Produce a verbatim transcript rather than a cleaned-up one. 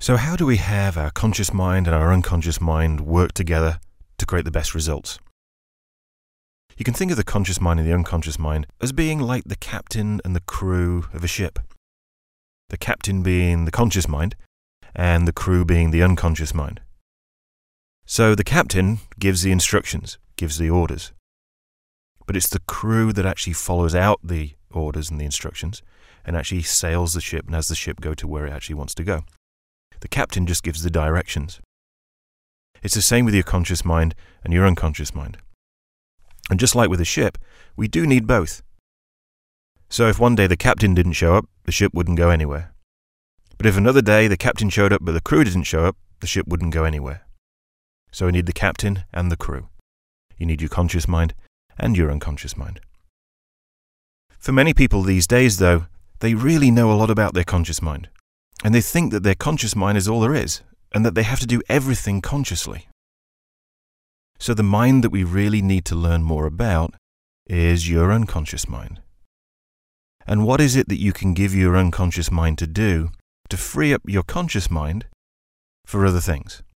So how do we have our conscious mind and our unconscious mind work together to create the best results? You can think of the conscious mind and the unconscious mind as being like the captain and the crew of a ship. The captain being the conscious mind and the crew being the unconscious mind. So the captain gives the instructions, gives the orders. But it's the crew that actually follows out the orders and the instructions and actually sails the ship and has the ship go to where it actually wants to go. The captain just gives the directions. It's the same with your conscious mind and your unconscious mind. And just like with a ship, we do need both. So if one day the captain didn't show up, the ship wouldn't go anywhere. But if another day the captain showed up but the crew didn't show up, the ship wouldn't go anywhere. So you need the captain and the crew. You need your conscious mind and your unconscious mind. For many people these days, though, they really know a lot about their conscious mind. And they think that their conscious mind is all there is, and that they have to do everything consciously. So the mind that we really need to learn more about is your unconscious mind. And what is it that you can give your unconscious mind to do to free up your conscious mind for other things?